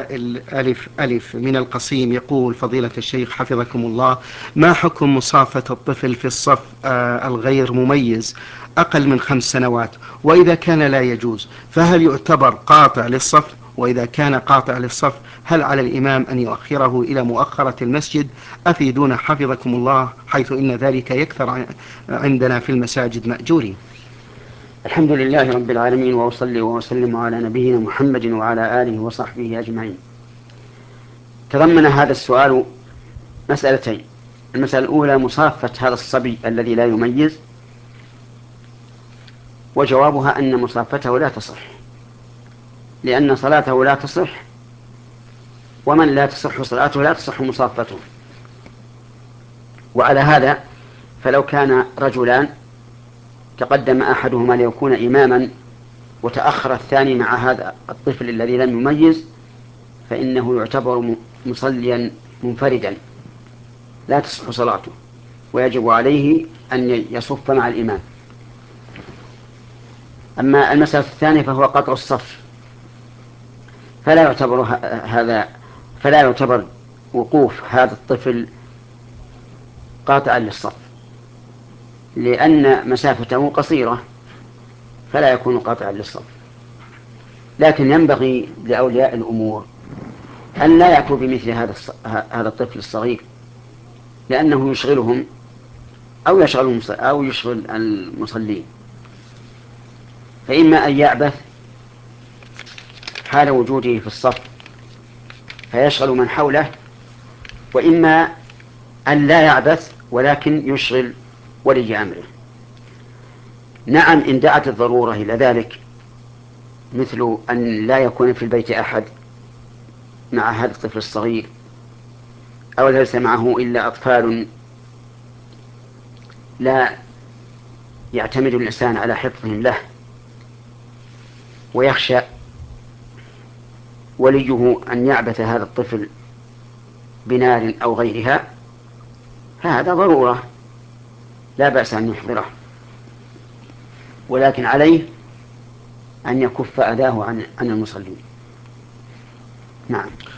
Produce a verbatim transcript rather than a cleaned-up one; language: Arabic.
السائل ألف ألف من القصيم يقول: فضيلة الشيخ حفظكم الله، ما حكم مصافة الطفل في الصف آه الغير مميز أقل من خمس سنوات؟ وإذا كان لا يجوز فهل يعتبر قاطع للصف؟ وإذا كان قاطع للصف هل على الإمام أن يؤخره إلى مؤخرة المسجد؟ أفيدونا حفظكم الله، حيث إن ذلك يكثر عندنا في المساجد مأجورين. الحمد لله رب العالمين، وأصلي وأسلم على نبينا محمد وعلى آله وصحبه أجمعين. تضمن هذا السؤال مسألتين: المسألة الأولى مصافة هذا الصبي الذي لا يميز، وجوابها أن مصافته لا تصح، لأن صلاته لا تصح، ومن لا تصح صلاته لا تصح مصافته. وعلى هذا فلو كان رجلان تقدم أحدهما ليكون إماما وتأخر الثاني مع هذا الطفل الذي لم يميز، فإنه يعتبر مصليا منفردا لا تصح صلاته، ويجب عليه أن يصف مع الإمام. أما المسألة الثانية فهو قطع الصف، فلا يعتبر هذا فلا يعتبر وقوف هذا الطفل قاطعا للصف، لأن مسافته قصيرة فلا يكون قاطعا للصف. لكن ينبغي لأولياء الأمور أن لا يأتوا بمثل هذا هذا الطفل الصغير، لأنه يشغلهم أو يشغل أو يشغل المصلين، فإما أن يعبث حال وجوده في الصف فيشغل من حوله، وإما أن لا يعبث ولكن يشغل ولي أمره. نعم، إن دعت الضرورة إلى ذلك، مثل أن لا يكون في البيت أحد مع هذا الطفل الصغير، أو ليس معه إلا أطفال لا يعتمد الإنسان على حفظهم له، ويخشى وليه أن يعبث هذا الطفل بنار أو غيرها، فهذا ضرورة لا بأس أن يحضره، ولكن عليه أن يكف أذاه عن عن المصلين. نعم.